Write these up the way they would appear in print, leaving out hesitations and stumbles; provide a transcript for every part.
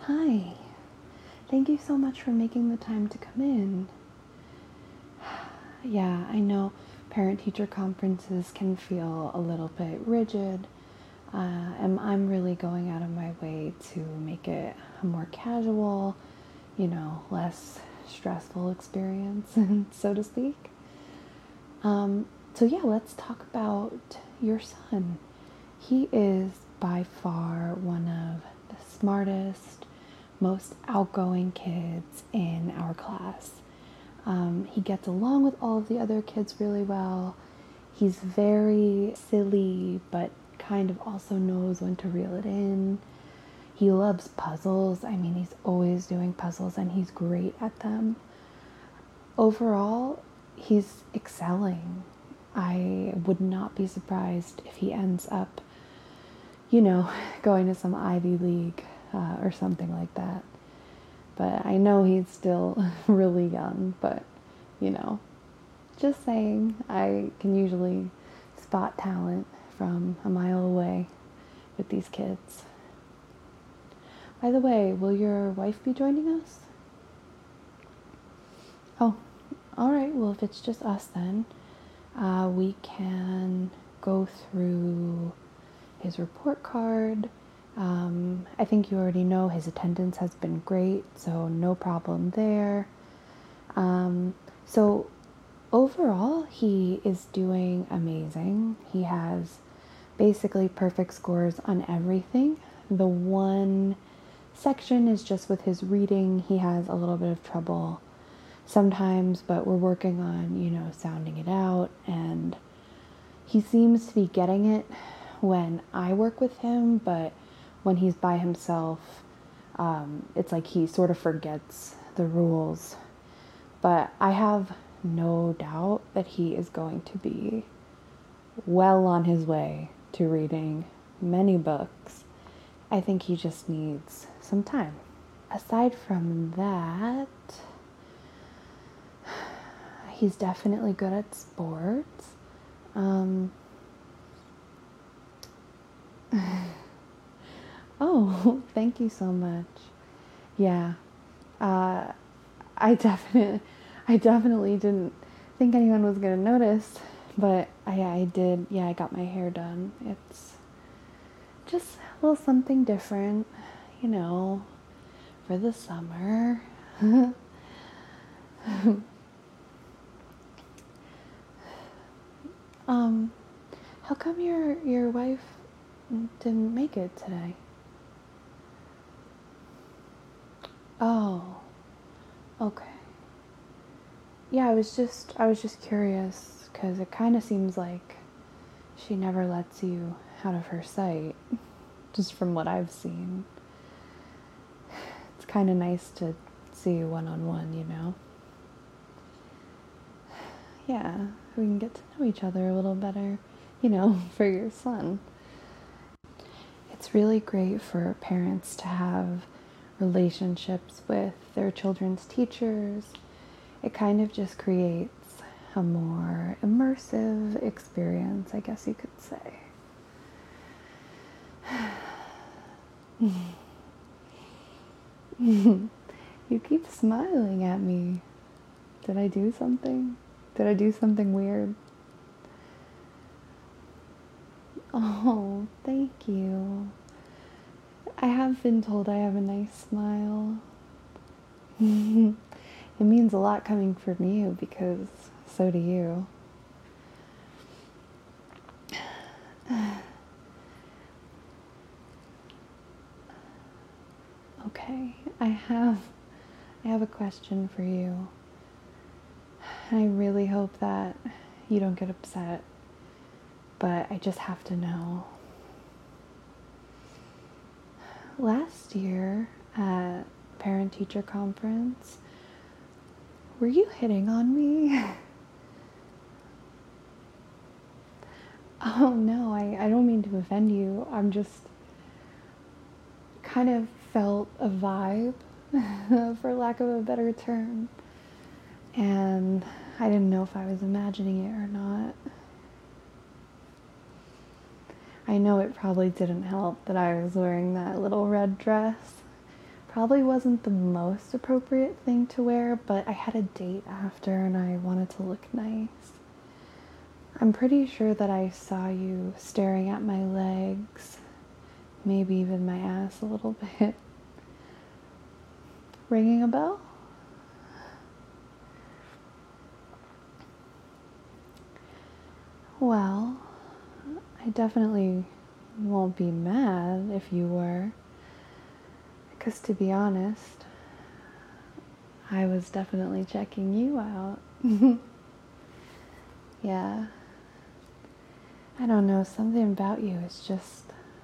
Hi. Thank you so much for making the time to come in. Yeah, I know parent-teacher conferences can feel a little bit rigid, and I'm really going out of my way to make it a more casual, less stressful experience, so to speak. So yeah, let's talk about your son. He is by far one of the smartest, most outgoing kids in our class. He gets along with all of the other kids really well. He's very silly, but kind of also knows when to reel it in. He loves puzzles. I mean, he's always doing puzzles and he's great at them. Overall, he's excelling. I would not be surprised if he ends up, going to some Ivy League or something like that. But I know he's still really young, but, just saying, I can usually spot talent from a mile away with these kids. By the way, will your wife be joining us? Oh, all right. Well, if it's just us then, we can go through his report card. I think you already know his attendance has been great, so no problem there. So overall, he is doing amazing. He has basically perfect scores on everything. The one section is just with his reading. He has a little bit of trouble sometimes, but we're working on, sounding it out, and he seems to be getting it when I work with him, but when he's by himself, it's like he sort of forgets the rules. But I have no doubt that he is going to be well on his way to reading many books. I think he just needs some time. Aside from that, he's definitely good at sports. Oh, thank you so much. Yeah, I definitely didn't think anyone was gonna notice, but I did. Yeah, I got my hair done. It's just a little something different, for the summer. How come your wife didn't make it today? Oh, okay. Yeah, I was just curious because it kind of seems like she never lets you out of her sight, just from what I've seen. It's kind of nice to see you one-on-one. Yeah, we can get to know each other a little better, for your son. It's really great for parents to have relationships with their children's teachers. It kind of just creates a more immersive experience, I guess you could say. You keep smiling at me. Did I do something? Did I do something weird? Oh, thank you. I have been told I have a nice smile. It means a lot coming from you because so do you. Okay, I have a question for you. I really hope that you don't get upset, but I just have to know. Last year at parent-teacher conference, were you hitting on me? Oh no, I don't mean to offend you. I'm just kind of felt a vibe, for lack of a better term. And I didn't know if I was imagining it or not. I know it probably didn't help that I was wearing that little red dress, Probably wasn't the most appropriate thing to wear, but I had a date after and I wanted to look nice. I'm pretty sure that I saw you staring at my legs, maybe even my ass a little bit. Ringing a bell? Well, I definitely won't be mad if you were. Because to be honest, I was definitely checking you out. Yeah. I don't know, something about you is just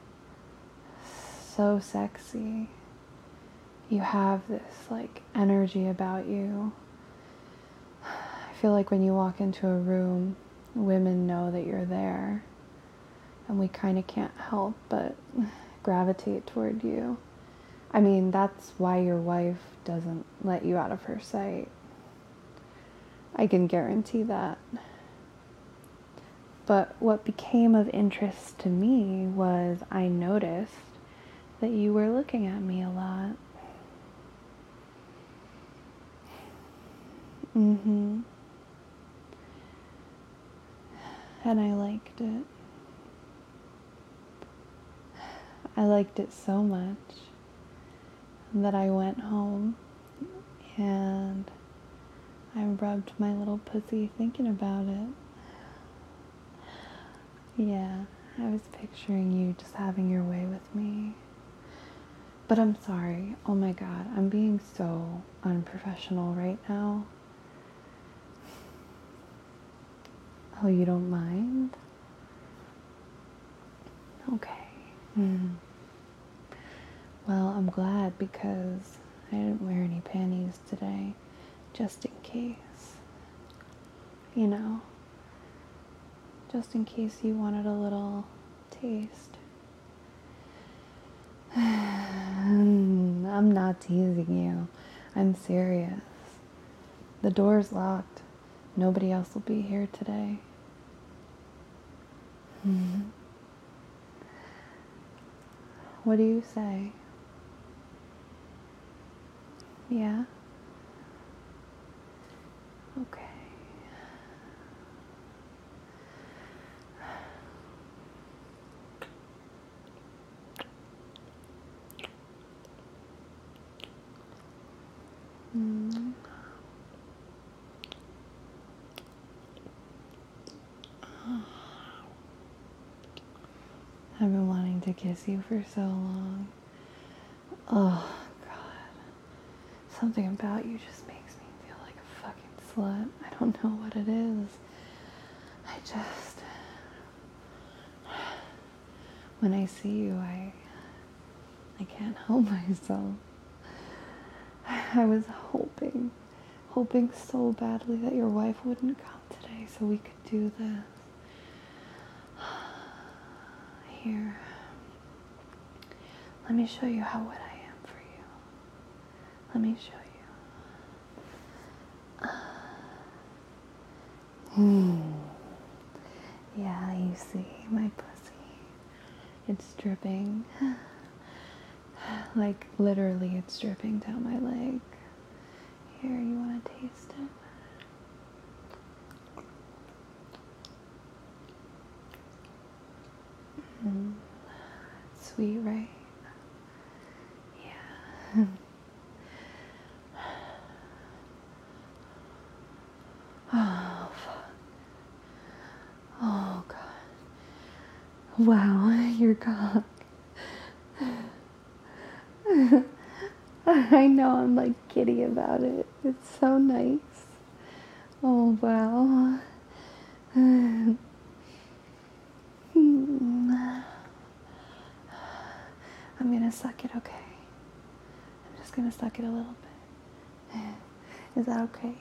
so sexy. You have this, like, energy about you. I feel like when you walk into a room, women know that you're there. And we kind of can't help but gravitate toward you. I mean, that's why your wife doesn't let you out of her sight. I can guarantee that. But what became of interest to me was I noticed that you were looking at me a lot. And I liked it. I liked it so much that I went home and I rubbed my little pussy thinking about it. Yeah, I was picturing you just having your way with me. But I'm sorry. Oh my God, I'm being so unprofessional right now. Oh, you don't mind? Okay. Well, I'm glad because I didn't wear any panties today, just in case. You know, just in case you wanted a little taste. I'm not teasing you. I'm serious. The door's locked. Nobody else will be here today. What do you say? Yeah? Okay. I've been wanting to kiss you for so long. Oh, God. Something about you just makes me feel like a fucking slut. I don't know what it is. When I see you, I can't help myself. I was hoping so badly that your wife wouldn't come today so we could do this. Here. Let me show you how wet I am for you. Let me show you. Yeah, you see my pussy. It's dripping. Like, literally, it's dripping down my leg. Here, you want to taste it? Sweet, right? Yeah. Oh, fuck. Oh, God. Wow, your cock. I know I'm like giddy about it. It's so nice. Oh, wow. I'm gonna suck it, okay? I'm just gonna suck it a little bit. Is that okay?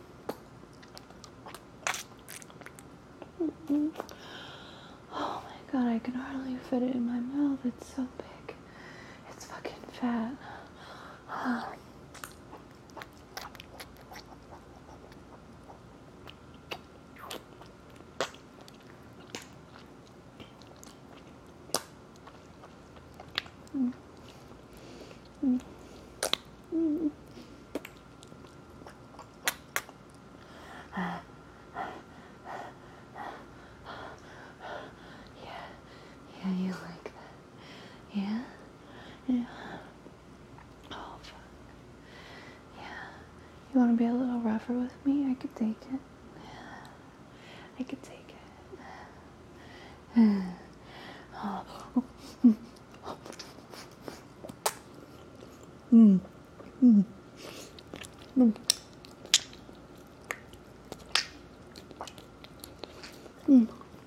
Oh my God, I can hardly fit it in my mouth. It's so big. It's fucking fat. Yeah, you like that. Yeah? Yeah. Oh, fuck. Yeah. You want to be a little rougher with me? I could take it. I could take it. Oh. Mm. Mm. Mm. Mm.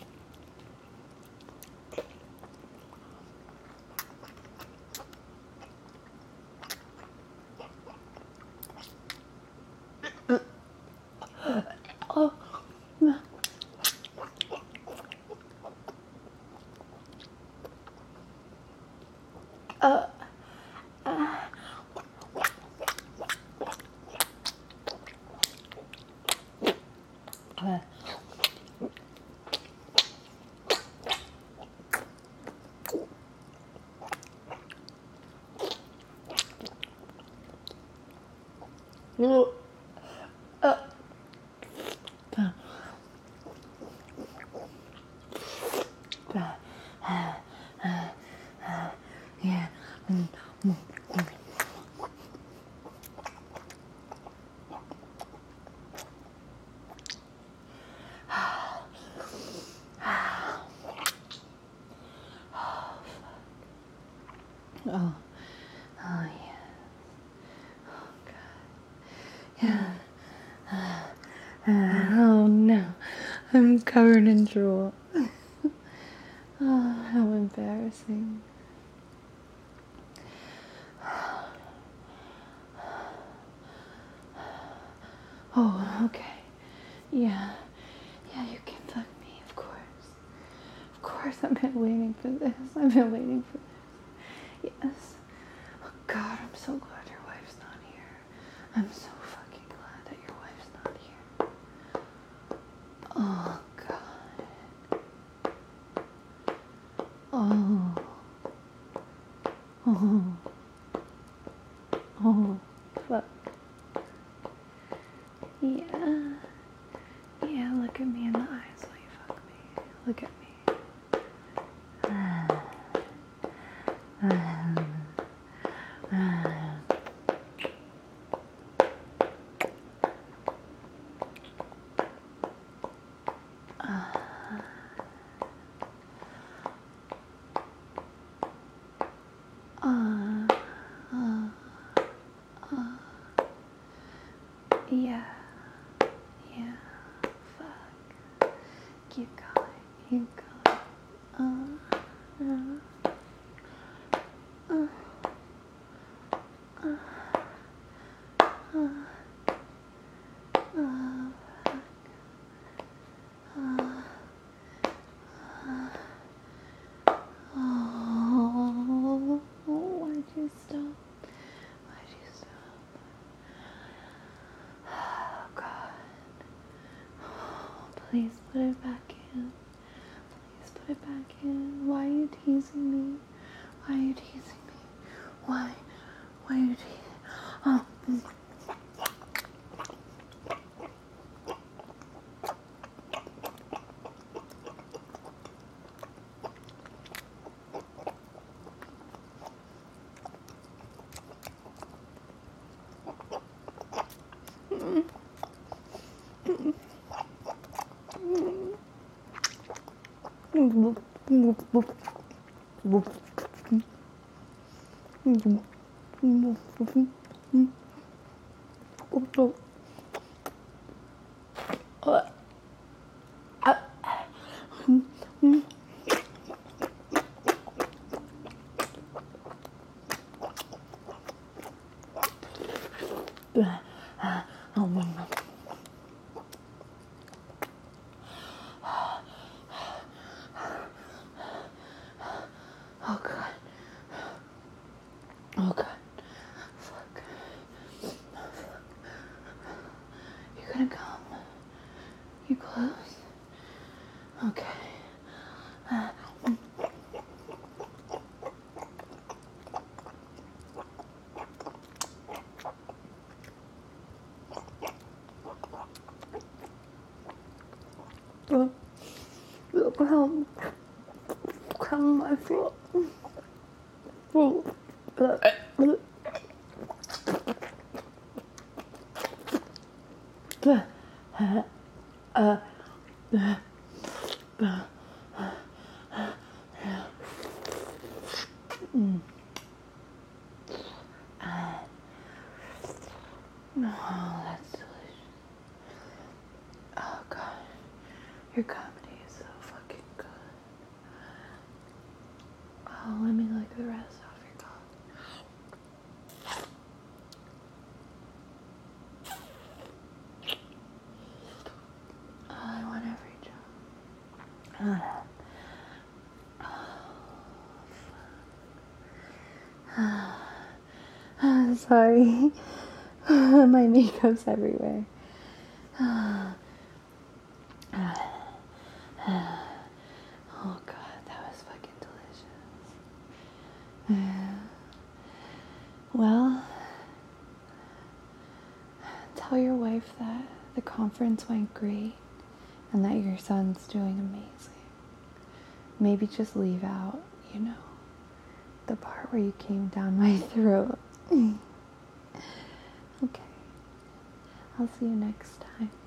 Oh. Uh. Yeah. Oh. Oh, yeah. Oh, God. Yeah. Oh, no. I'm covered in drool. Oh, how embarrassing. Oh, okay. Yeah. Yeah, you can fuck me, of course. Of course, I've been waiting for this. I've been waiting for this. Yes. Oh, God, I'm so glad your wife's not here. I'm so fucking glad that your wife's not here. Oh, God. Oh. Oh. Oh. Fuck. Yeah. Yeah, look at me in the eyes while you fuck me. Look at me. Yeah. Yeah. Fuck. Keep going. Keep going. Oh, why'd you stop? Why'd you stop? Oh, God. Oh, please put it back in. Please put it back in. Why are you teasing me? Why are you teasing me? Why? Why are you teasing? Oh. Come my throat. Oh, that's delicious. Oh god, your comedy is so fucking good. Oh, let me lick the rest off your cock. Oh, I want every job. I'm sorry. My makeup's everywhere. Oh god, that was fucking delicious. Well, tell your wife that the conference went great and that your son's doing amazing. Maybe just leave out, the part where you came down my throat. Okay. I'll see you next time.